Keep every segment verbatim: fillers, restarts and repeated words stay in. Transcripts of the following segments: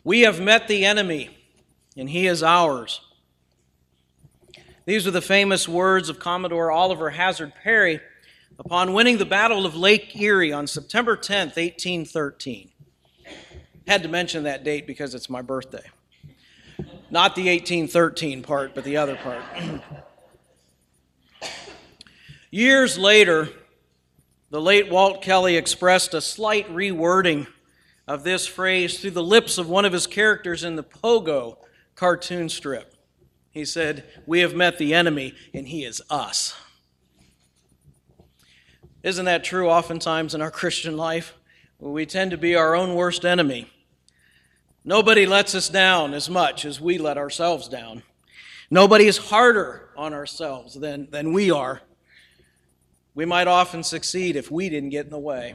We have met the enemy, and he is ours. These are the famous words of Commodore Oliver Hazard Perry upon winning the Battle of Lake Erie on September tenth, eighteen thirteen. Had to mention that date because it's my birthday. Not the eighteen thirteen part, but the other part. Years later, the late Walt Kelly expressed a slight rewording of this phrase through the lips of one of his characters in the Pogo cartoon strip. He said, "We have met the enemy, and he is us." Isn't that true oftentimes in our Christian life? We tend to be our own worst enemy. Nobody lets us down as much as we let ourselves down. Nobody is harder on ourselves than, than we are. We might often succeed if we didn't get in the way.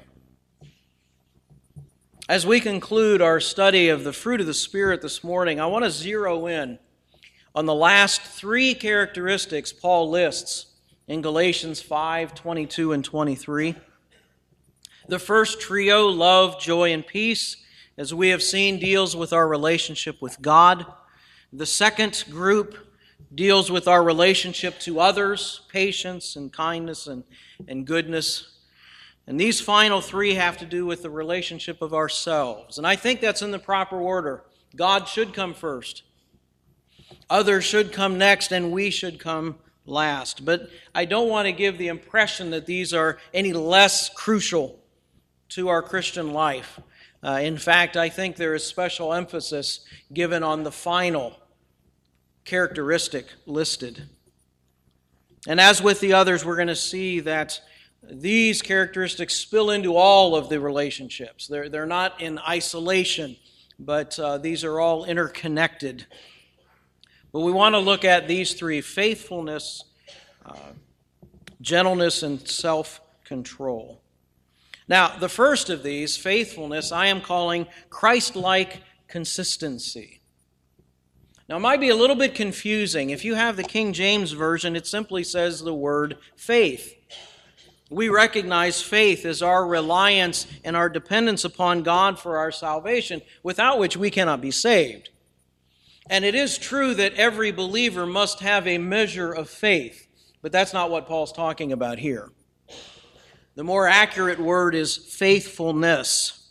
As we conclude our study of the fruit of the Spirit this morning, I want to zero in on the last three characteristics Paul lists in Galatians five, twenty-two, and twenty-three. The first trio, love, joy, and peace, as we have seen, deals with our relationship with God. The second group deals with our relationship to others, patience and kindness and, and goodness. And these final three have to do with the relationship of ourselves. And I think that's in the proper order. God should come first. Others should come next, and we should come last. But I don't want to give the impression that these are any less crucial to our Christian life. Uh, in fact, I think there is special emphasis given on the final characteristic listed. And as with the others, we're going to see that these characteristics spill into all of the relationships. They're, they're not in isolation, but uh, these are all interconnected. But we want to look at these three: faithfulness, uh, gentleness, and self-control. Now, the first of these, faithfulness, I am calling Christ-like consistency. Now, it might be a little bit confusing. If you have the King James Version, it simply says the word faith. We recognize faith as our reliance and our dependence upon God for our salvation, without which we cannot be saved. And it is true that every believer must have a measure of faith, but that's not what Paul's talking about here. The more accurate word is faithfulness.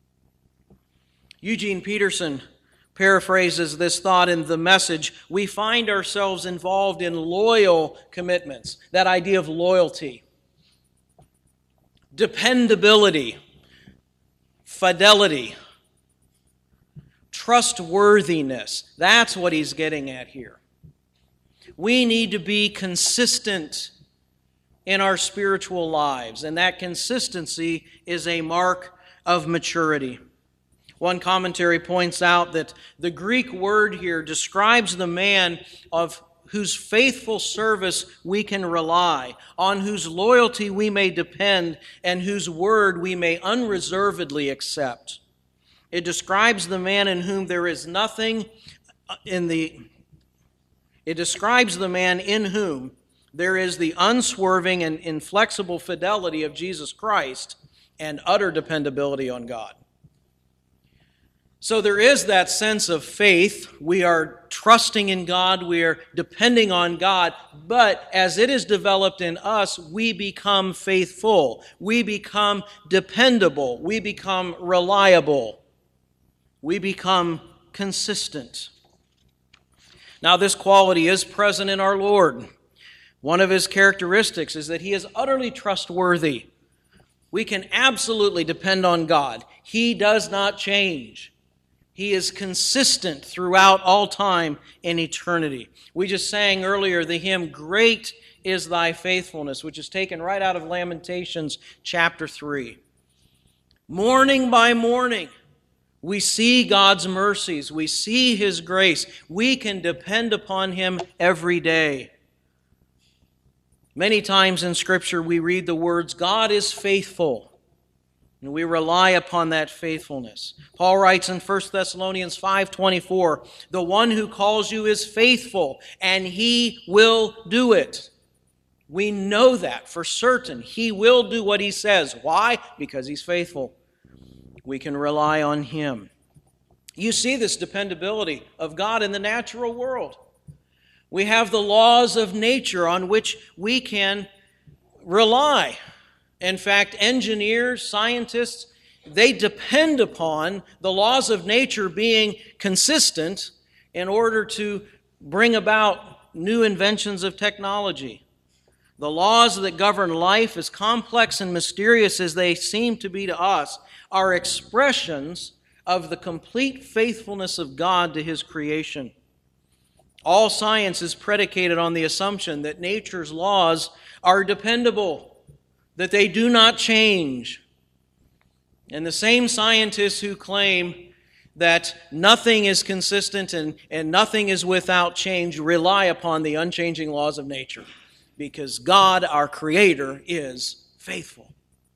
Eugene Peterson paraphrases this thought in The Message. We find ourselves involved in loyal commitments, that idea of loyalty, dependability, fidelity, trustworthiness. That's what he's getting at here. We need to be consistent in our spiritual lives, and that consistency is a mark of maturity. One commentary points out that the Greek word here describes the man of whose faithful service we can rely, on whose loyalty we may depend, and whose word we may unreservedly accept. It describes the man in whom there is nothing in the it describes the man in whom there is the unswerving and inflexible fidelity of Jesus Christ and utter dependability on God. So there is that sense of faith. We are trusting in God. We are depending on God. But as it is developed in us, we become faithful. We become dependable. We become reliable. We become consistent. Now, this quality is present in our Lord. One of his characteristics is that he is utterly trustworthy. We can absolutely depend on God. He does not change. He is consistent throughout all time and eternity. We just sang earlier the hymn, "Great is thy faithfulness," which is taken right out of Lamentations chapter three. Morning by morning, we see God's mercies. We see his grace. We can depend upon him every day. Many times in Scripture we read the words, God is faithful, and we rely upon that faithfulness. Paul writes in First Thessalonians five twenty-four, the one who calls you is faithful, and he will do it. We know that for certain. He will do what he says. Why? Because he's faithful. We can rely on him. You see this dependability of God in the natural world. We have the laws of nature on which we can rely. In fact, engineers, scientists, they depend upon the laws of nature being consistent in order to bring about new inventions of technology. The laws that govern life, as complex and mysterious as they seem to be to us, are expressions of the complete faithfulness of God to His creation. All science is predicated on the assumption that nature's laws are dependable, that they do not change. And the same scientists who claim that nothing is consistent and, and nothing is without change rely upon the unchanging laws of nature, because God, our Creator, is faithful.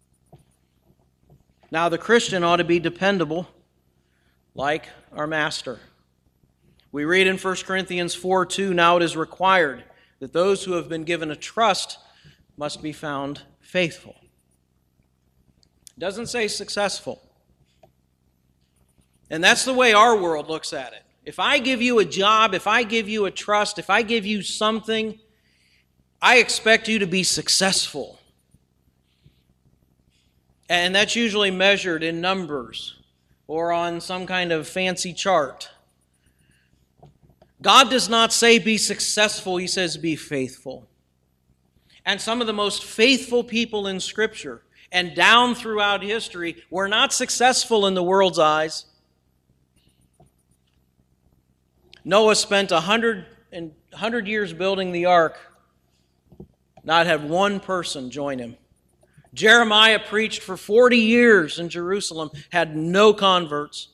Now, the Christian ought to be dependable like our Master. We read in First Corinthians four two, now it is required that those who have been given a trust must be found faithful. It doesn't say successful. And that's the way our world looks at it. If I give you a job, if I give you a trust, if I give you something, I expect you to be successful. And that's usually measured in numbers or on some kind of fancy chart. God does not say be successful, He says be faithful. And some of the most faithful people in Scripture and down throughout history were not successful in the world's eyes. Noah spent a hundred and hundred years building the ark, not had one person join him. Jeremiah preached for forty years in Jerusalem, had no converts.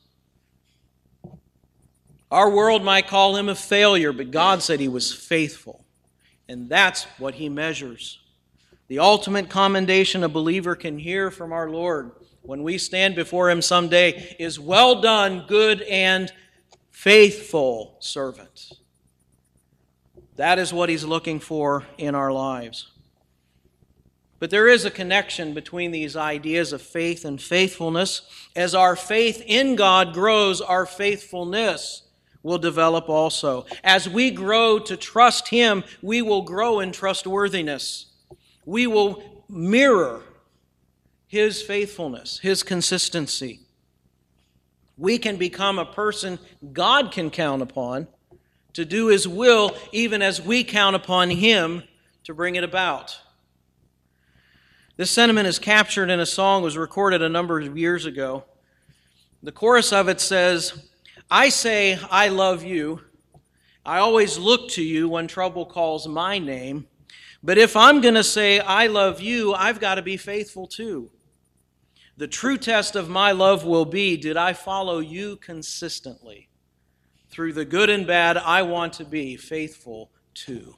Our world might call him a failure, but God said he was faithful. And that's what He measures. The ultimate commendation a believer can hear from our Lord when we stand before Him someday is, well done, good and faithful servant. That is what He's looking for in our lives. But there is a connection between these ideas of faith and faithfulness. As our faith in God grows, our faithfulness will develop also. As we grow to trust Him, we will grow in trustworthiness. We will mirror His faithfulness, His consistency. We can become a person God can count upon to do His will, even as we count upon Him to bring it about. This sentiment is captured in a song that was recorded a number of years ago. The chorus of it says, I say I love you. I always look to you when trouble calls my name. But if I'm going to say I love you, I've got to be faithful too. The true test of my love will be, did I follow you consistently? Through the good and bad, I want to be faithful too.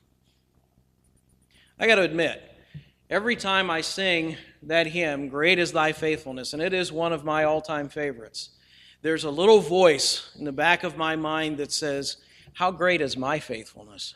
I got to admit, every time I sing that hymn, Great is Thy Faithfulness, and it is one of my all-time favorites, there's a little voice in the back of my mind that says, how great is my faithfulness?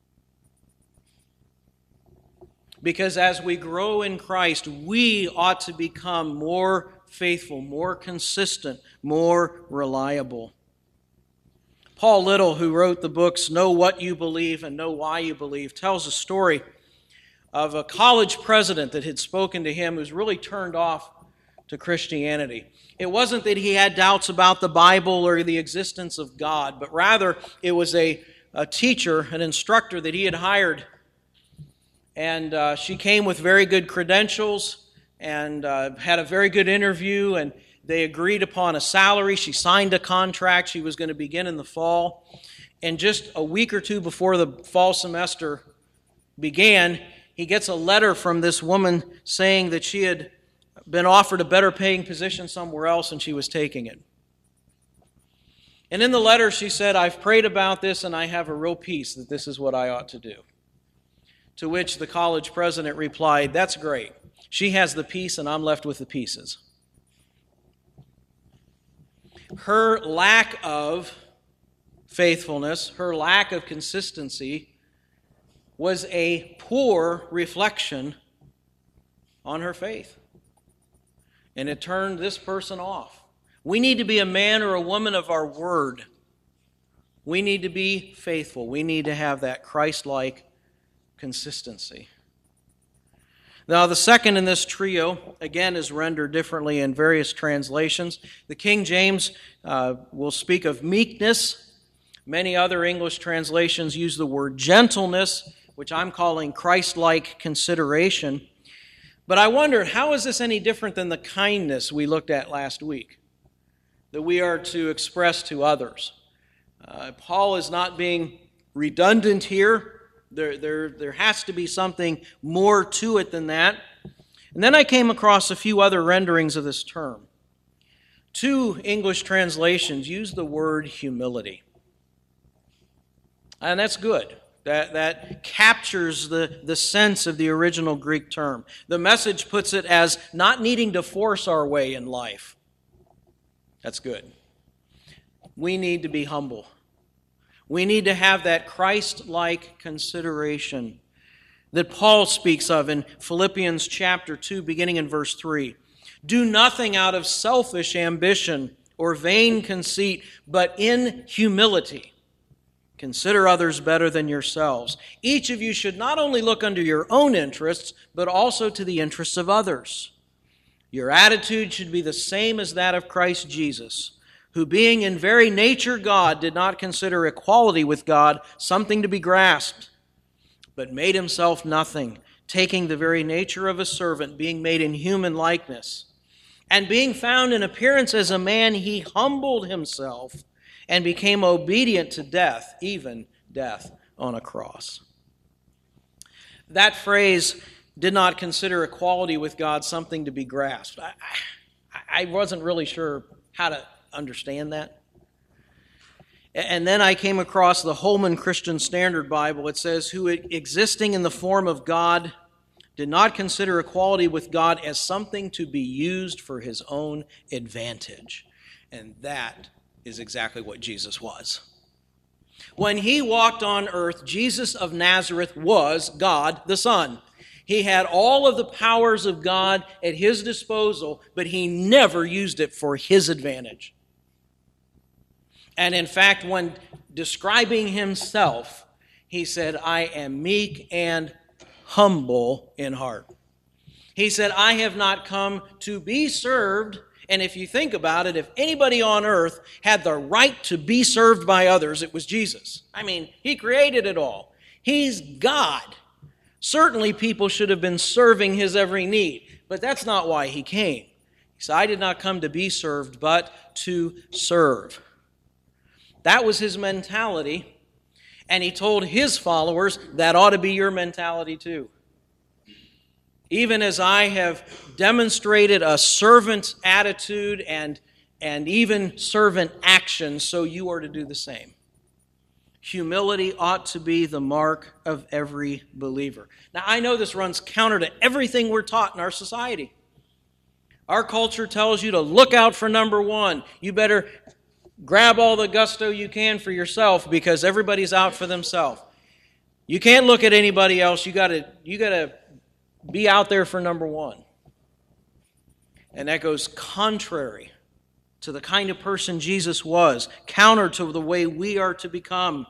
Because as we grow in Christ, we ought to become more faithful, more consistent, more reliable. Paul Little, who wrote the books Know What You Believe and Know Why You Believe, tells a story of a college president that had spoken to him who's really turned off to Christianity. It wasn't that he had doubts about the Bible or the existence of God, but rather it was a, a teacher, an instructor that he had hired. And uh, she came with very good credentials and uh, had a very good interview, and they agreed upon a salary. She signed a contract. She was going to begin in the fall. And just a week or two before the fall semester began, he gets a letter from this woman saying that she had been offered a better paying position somewhere else and she was taking it. And in the letter she said, I've prayed about this and I have a real peace that this is what I ought to do. To which the college president replied, that's great. She has the peace and I'm left with the pieces. Her lack of faithfulness, her lack of consistency was a poor reflection on her faith. And it turned this person off. We need to be a man or a woman of our word. We need to be faithful. We need to have that Christ-like consistency. Now, the second in this trio, again, is rendered differently in various translations. The King James uh, will speak of meekness. Many other English translations use the word gentleness, which I'm calling Christ-like consideration. But I wonder, how is this any different than the kindness we looked at last week, that we are to express to others? Uh, Paul is not being redundant here. There, there, there has to be something more to it than that. And then I came across a few other renderings of this term. Two English translations use the word humility. And that's good. That, that captures the, the sense of the original Greek term. The Message puts it as not needing to force our way in life. That's good. We need to be humble. We need to have that Christ-like consideration that Paul speaks of in Philippians chapter two, beginning in verse three. Do nothing out of selfish ambition or vain conceit, but in humility consider others better than yourselves. Each of you should not only look unto your own interests, but also to the interests of others. Your attitude should be the same as that of Christ Jesus, who being in very nature God did not consider equality with God something to be grasped, but made himself nothing, taking the very nature of a servant, being made in human likeness. And being found in appearance as a man, he humbled himself and became obedient to death, even death on a cross. That phrase, did not consider equality with God something to be grasped. I, I, I wasn't really sure how to understand that. And then I came across the Holman Christian Standard Bible. It says, who existing in the form of God did not consider equality with God as something to be used for his own advantage. And that is exactly what Jesus was. When he walked on earth, Jesus of Nazareth was God the Son. He had all of the powers of God at his disposal, but he never used it for his advantage. And in fact, when describing himself, he said, I am meek and humble in heart. He said, I have not come to be served. And if you think about it, if anybody on earth had the right to be served by others, it was Jesus. I mean, he created it all. He's God. Certainly people should have been serving his every need, but that's not why he came. He said, I did not come to be served, but to serve. That was his mentality, and he told his followers that ought to be your mentality too. Even as I have demonstrated a servant attitude and, and even servant action, so you are to do the same. Humility ought to be the mark of every believer. Now, I know this runs counter to everything we're taught in our society. Our culture tells you to look out for number one. You better grab all the gusto you can for yourself because everybody's out for themselves. You can't look at anybody else. You gotta, you gotta be out there for number one. And that goes contrary to the kind of person Jesus was, counter to the way we are to become.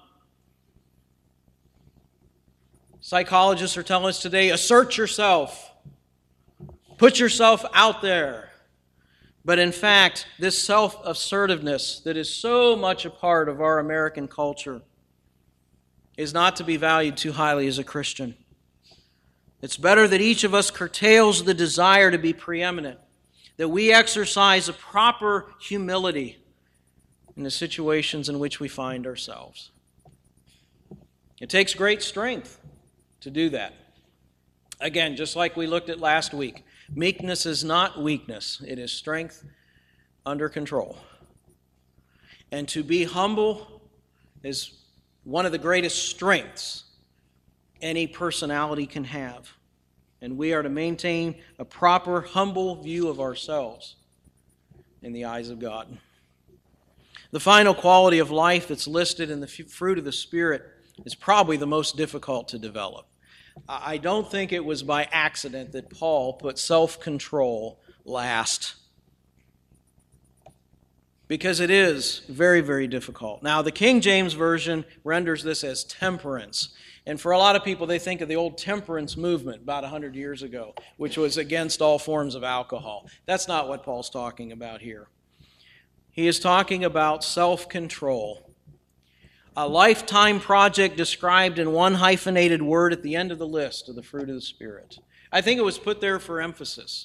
Psychologists are telling us today, assert yourself. Put yourself out there. But in fact, this self-assertiveness that is so much a part of our American culture is not to be valued too highly as a Christian. It's better that each of us curtails the desire to be preeminent, that we exercise a proper humility in the situations in which we find ourselves. It takes great strength to do that. Again, just like we looked at last week, meekness is not weakness. It is strength under control. And to be humble is one of the greatest strengths any personality can have. And we are to maintain a proper, humble view of ourselves in the eyes of God. The final quality of life that's listed in the fruit of the Spirit is probably the most difficult to develop. I don't think it was by accident that Paul put self-control last. because it is very, very difficult. Now, the King James Version renders this as temperance. And for a lot of people, they think of the old temperance movement about one hundred years ago, which was against all forms of alcohol. That's not what Paul's talking about here. He is talking about self-control. A lifetime project described in one hyphenated word at the end of the list of the fruit of the Spirit. I think it was put there for emphasis.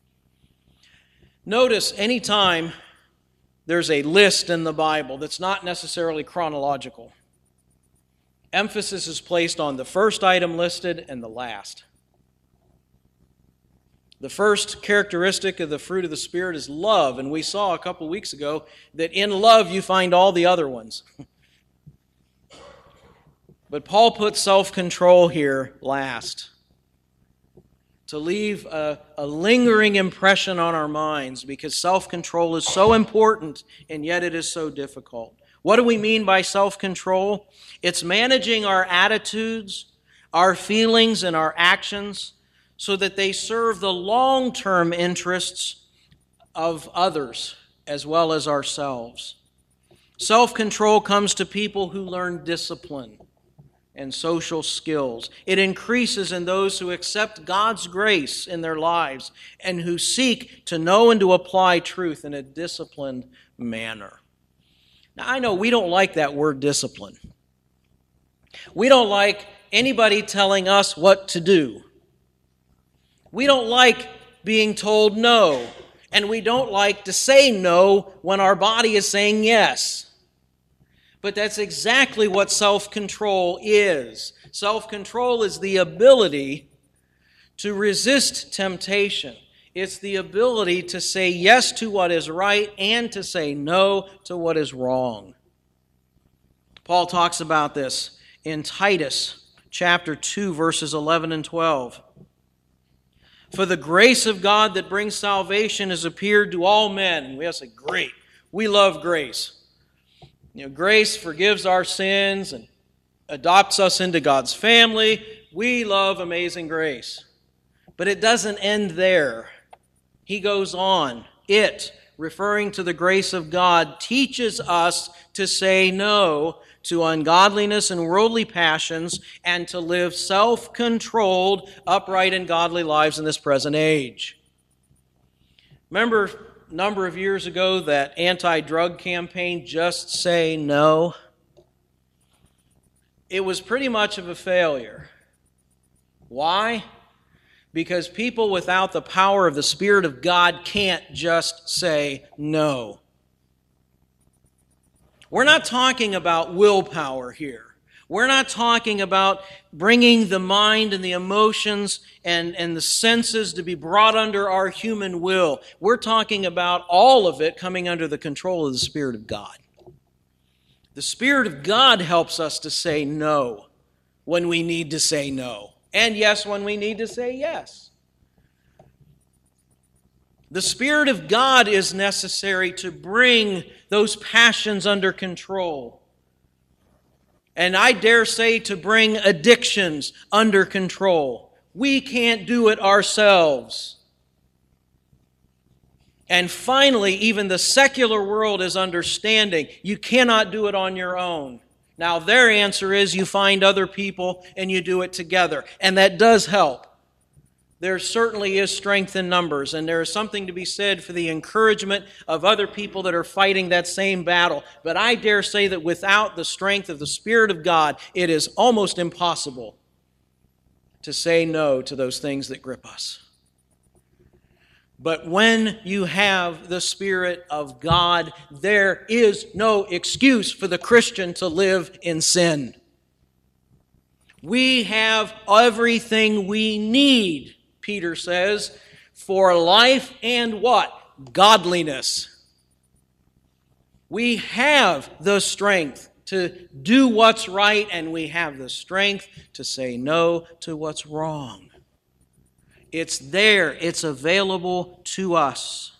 Notice anytime there's a list in the Bible that's not necessarily chronological, emphasis is placed on the first item listed and the last. The first characteristic of the fruit of the Spirit is love, and we saw a couple weeks ago that in love you find all the other ones. But Paul puts self-control here last, to leave a, a lingering impression on our minds, because self-control is so important and yet it is so difficult. What do we mean by self-control? It's managing our attitudes, our feelings, and our actions so that they serve the long-term interests of others as well as ourselves. Self-control comes to people who learn discipline and social skills. It increases in those who accept God's grace in their lives and who seek to know and to apply truth in a disciplined manner. Now, I know we don't like that word discipline. We don't like anybody telling us what to do. We don't like being told no, and we don't like to say no when our body is saying yes. But that's exactly what self-control is. Self-control is the ability to resist temptation. It's the ability to say yes to what is right and to say no to what is wrong. Paul talks about this in Titus chapter two, verses eleven and twelve. For the grace of God that brings salvation has appeared to all men. We have to say, great. We love grace. You know, grace forgives our sins and adopts us into God's family. We love amazing grace. But it doesn't end there. He goes on. It, referring to the grace of God, teaches us to say no to ungodliness and worldly passions and to live self-controlled, upright, and godly lives in this present age. Remember a number of years ago that anti-drug campaign, Just Say No? It was pretty much of a failure. Why? Because people without the power of the Spirit of God can't just say no. We're not talking about willpower here. We're not talking about bringing the mind and the emotions and, and the senses to be brought under our human will. We're talking about all of it coming under the control of the Spirit of God. The Spirit of God helps us to say no when we need to say no. And yes, when we need to say yes. The Spirit of God is necessary to bring those passions under control. And I dare say to bring addictions under control. We can't do it ourselves. And finally, even the secular world is understanding you cannot do it on your own. Now, their answer is you find other people and you do it together. And that does help. There certainly is strength in numbers, and there is something to be said for the encouragement of other people that are fighting that same battle. But I dare say that without the strength of the Spirit of God, it is almost impossible to say no to those things that grip us. But when you have the Spirit of God, there is no excuse for the Christian to live in sin. We have everything we need, Peter says, for life and what? Godliness. We have the strength to do what's right, and we have the strength to say no to what's wrong. It's there. It's available to us.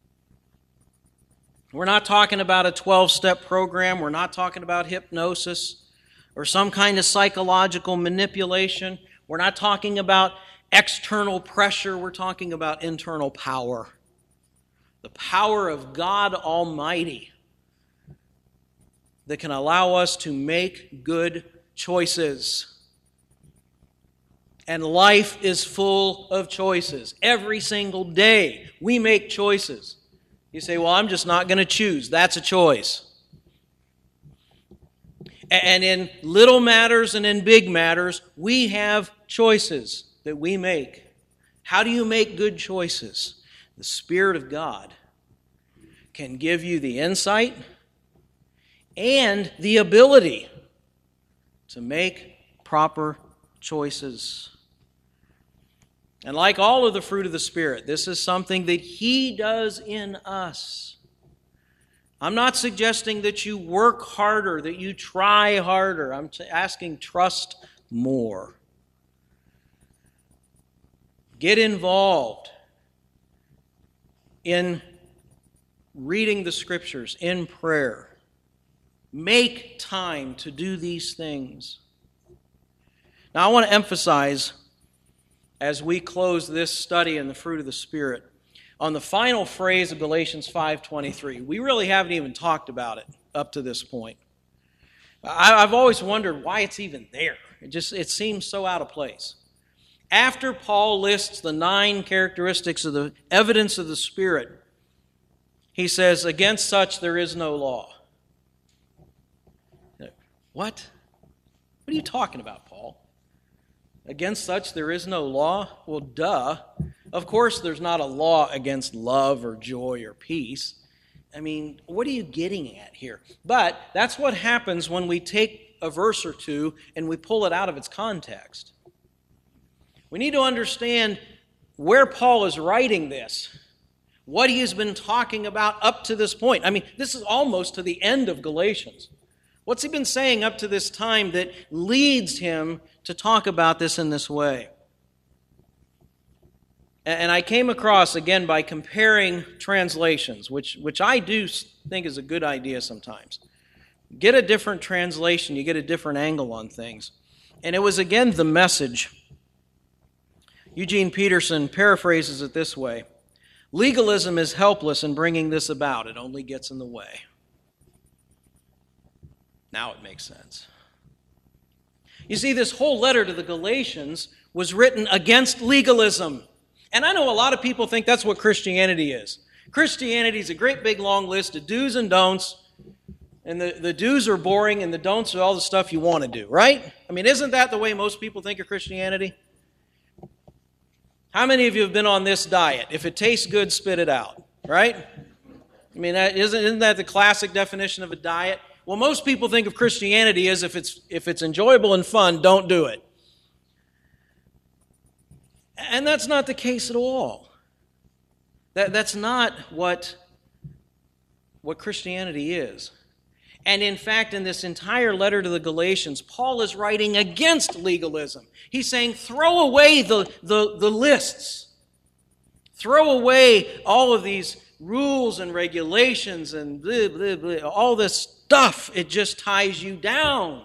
We're not talking about a twelve-step program. We're not talking about hypnosis or some kind of psychological manipulation. We're not talking about external pressure. We're talking about internal power. The the power of God Almighty that can allow us to make good choices. And life is full of choices. Every single day we make choices. You say, well, I'm just not going to choose. That's a choice. And in little matters and in big matters, we have choices that we make. How do you make good choices? The Spirit of God can give you the insight and the ability to make proper choices. And like all of the fruit of the Spirit, this is something that He does in us. I'm not suggesting that you work harder, that you try harder. I'm asking trust more. Get involved in reading the Scriptures, in prayer. Make time to do these things. Now, I want to emphasize, as we close this study in the fruit of the Spirit, on the final phrase of Galatians five twenty-three. We really haven't even talked about it up to this point. I've always wondered why it's even there. It just it seems so out of place. After Paul lists the nine characteristics of the evidence of the Spirit, he says, against such there is no law. What? What are you talking about, Paul? Against such there is no law? Well, duh. Of course there's not a law against love or joy or peace. I mean, what are you getting at here? But that's what happens when we take a verse or two and we pull it out of its context. We need to understand where Paul is writing this, what he has been talking about up to this point. I mean, this is almost to the end of Galatians. What's he been saying up to this time that leads him to talk about this in this way? And I came across, again, by comparing translations, which, which I do think is a good idea sometimes. Get a different translation, you get a different angle on things. And it was, again, The Message. Eugene Peterson paraphrases it this way: legalism is helpless in bringing this about. It only gets in the way. Now it makes sense. You see, this whole letter to the Galatians was written against legalism. And I know a lot of people think that's what Christianity is. Christianity is a great big long list of do's and don'ts. And the, the do's are boring and the don'ts are all the stuff you want to do, right? I mean, isn't that the way most people think of Christianity? How many of you have been on this diet? If it tastes good, spit it out, right? I mean, that, isn't, isn't that the classic definition of a diet? Well, most people think of Christianity as if it's if it's enjoyable and fun, don't do it. And that's not the case at all. That, that's not what, what Christianity is. And in fact, in this entire letter to the Galatians, Paul is writing against legalism. He's saying, throw away the, the, the lists. Throw away all of these rules and regulations and blah, blah, blah, all this stuff. It just ties you down.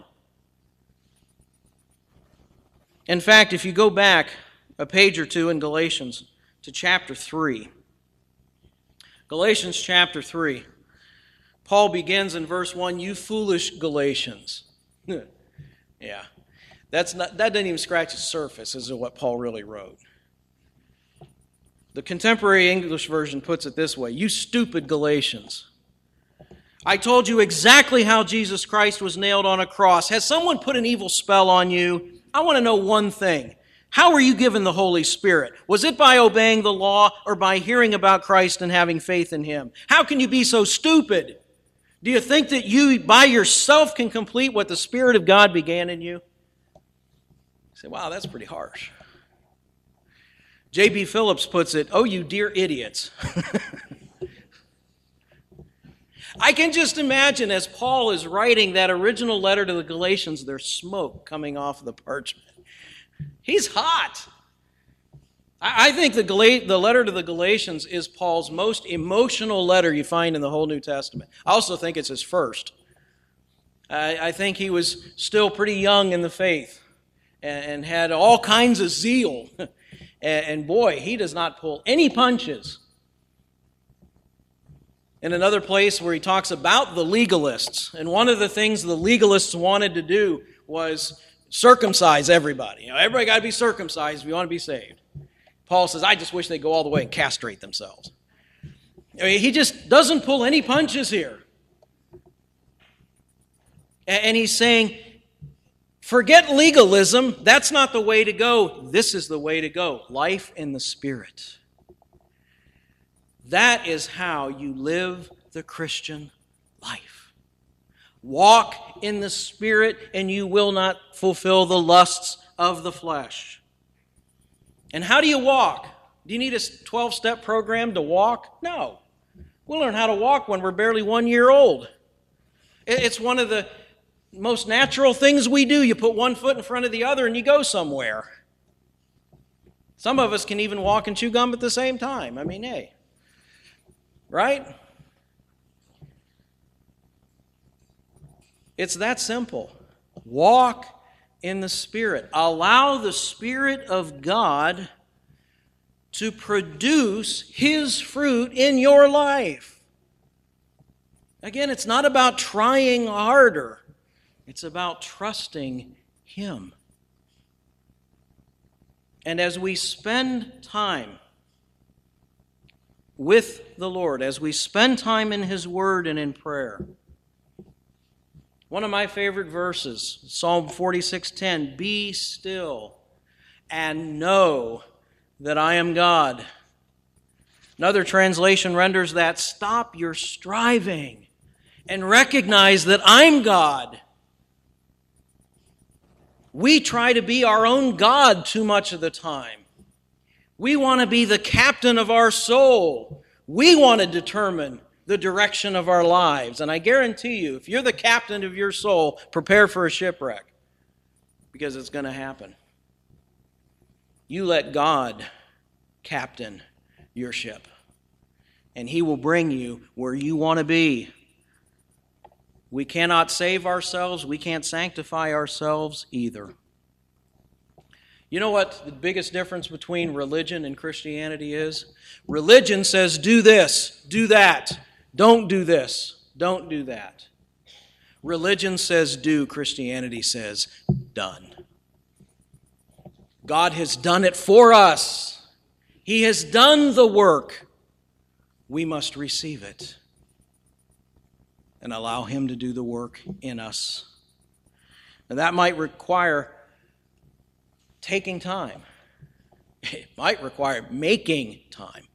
In fact, if you go back a page or two in Galatians to chapter three, Galatians chapter three, Paul begins in verse one, you foolish Galatians. Yeah, that's not, that doesn't even scratch the surface as to what Paul really wrote. The contemporary English version puts it this way, you stupid Galatians. I told you exactly how Jesus Christ was nailed on a cross. Has someone put an evil spell on you? I want to know one thing. How were you given the Holy Spirit? Was it by obeying the law or by hearing about Christ and having faith in Him? How can you be so stupid? Do you think that you by yourself can complete what the Spirit of God began in you? You say, wow, that's pretty harsh. J B Phillips puts it, oh, you dear idiots. I can just imagine as Paul is writing that original letter to the Galatians, there's smoke coming off the parchment. He's hot. I think the, Gal- the letter to the Galatians is Paul's most emotional letter you find in the whole New Testament. I also think it's his first. I, I think he was still pretty young in the faith and, and had all kinds of zeal. and, and boy, he does not pull any punches. in another place where he talks about the legalists. And one of the things the legalists wanted to do was circumcise everybody. You know, everybody got to be circumcised if you want to be saved. Paul says, I just wish they'd go all the way and castrate themselves. I mean, he just doesn't pull any punches here. And he's saying, forget legalism. That's not the way to go. This is the way to go. Life in the Spirit. That is how you live the Christian life. Walk in the Spirit, and you will not fulfill the lusts of the flesh. And how do you walk? Do you need a twelve-step program to walk? No. We'll learn how to walk when we're barely one year old. It's one of the most natural things we do. You put one foot in front of the other and you go somewhere. Some of us can even walk and chew gum at the same time. I mean, hey. Right? It's that simple. Walk in the Spirit. Allow the Spirit of God to produce His fruit in your life. Again, it's not about trying harder. It's about trusting Him. And as we spend time with the Lord, as we spend time in His Word and in prayer, one of my favorite verses, Psalm forty-six ten, be still and know that I am God. Another translation renders that, stop your striving and recognize that I'm God. We try to be our own God too much of the time. We want to be the captain of our soul. We want to determine the direction of our lives. And I guarantee you, if you're the captain of your soul, prepare for a shipwreck, because it's going to happen. You let God captain your ship, and He will bring you where you want to be. We cannot save ourselves. We can't sanctify ourselves either. You know what the biggest difference between religion and Christianity is? Religion says, do this, do that. Don't do this, don't do that. Religion says do. Christianity says done. God has done it for us. He has done the work. We must receive it and allow Him to do the work in us. And that might require taking time. It might require making time.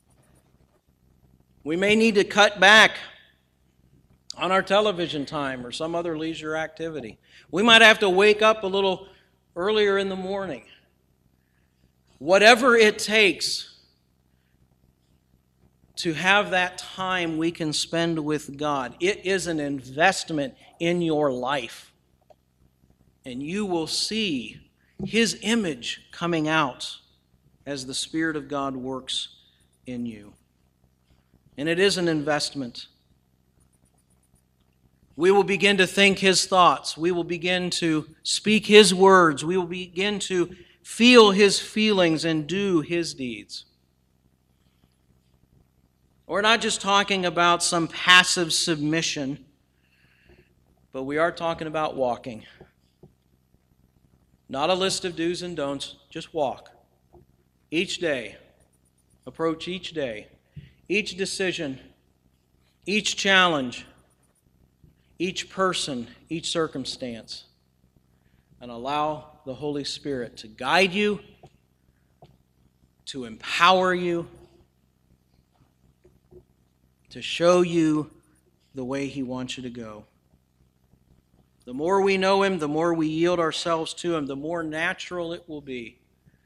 We may need to cut back on our television time or some other leisure activity. We might have to wake up a little earlier in the morning. Whatever it takes to have that time we can spend with God. It is an investment in your life. And you will see His image coming out as the Spirit of God works in you. And it is an investment. We will begin to think His thoughts. We will begin to speak His words. We will begin to feel His feelings and do His deeds. We're not just talking about some passive submission, but we are talking about walking. Not a list of do's and don'ts, just walk. Each day, approach each day, each decision, each challenge, each person, each circumstance, and allow the Holy Spirit to guide you, to empower you, to show you the way He wants you to go. The more we know Him, the more we yield ourselves to Him, the more natural it will be.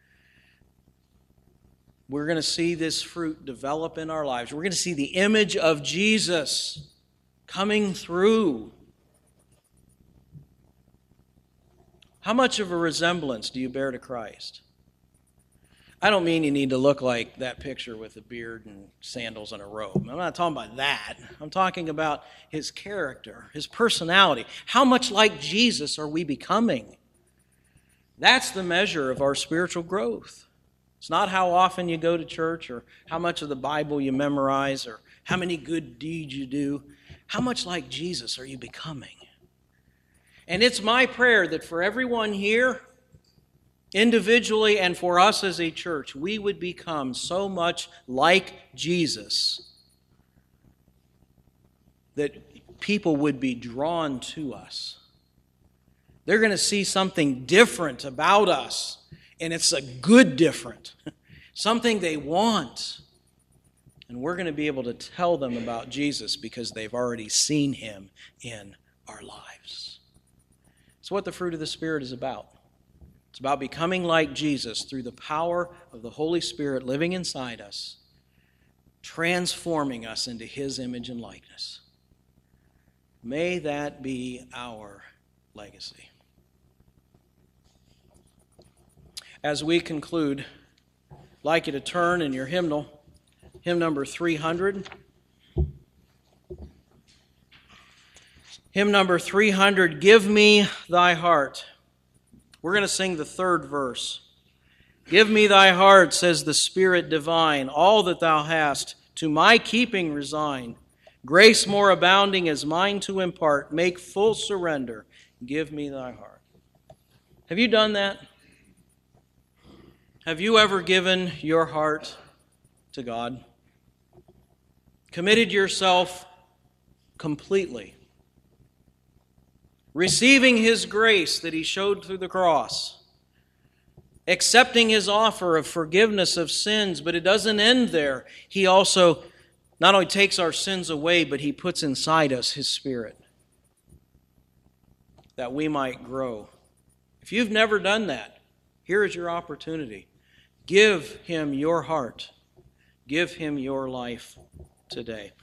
We're going to see this fruit develop in our lives. We're going to see the image of Jesus coming through. How much of a resemblance do you bear to Christ? I don't mean you need to look like that picture with a beard and sandals and a robe. I'm not talking about that. I'm talking about His character, His personality. How much like Jesus are we becoming? That's the measure of our spiritual growth. It's not how often you go to church or how much of the Bible you memorize or how many good deeds you do. How much like Jesus are you becoming? And it's my prayer that for everyone here, individually and for us as a church, we would become so much like Jesus that people would be drawn to us. They're going to see something different about us, and it's a good different, something they want. And we're going to be able to tell them about Jesus because they've already seen him in our lives. It's what the fruit of the Spirit is about. It's about becoming like Jesus through the power of the Holy Spirit living inside us, transforming us into his image and likeness. May that be our legacy. As we conclude, I'd like you to turn in your hymnal, hymn number three hundred. Hymn number three hundred, Give Me Thy Heart. We're going to sing the third verse. Give me thy heart, says the Spirit divine, all that thou hast, to my keeping resign. Grace more abounding is mine to impart. Make full surrender. Give me thy heart. Have you done that? Have you ever given your heart to God? Committed yourself completely? Receiving his grace that he showed through the cross? Accepting his offer of forgiveness of sins, but it doesn't end there. He also not only takes our sins away, but he puts inside us his Spirit that we might grow. If you've never done that, here is your opportunity. Give him your heart. Give him your life today.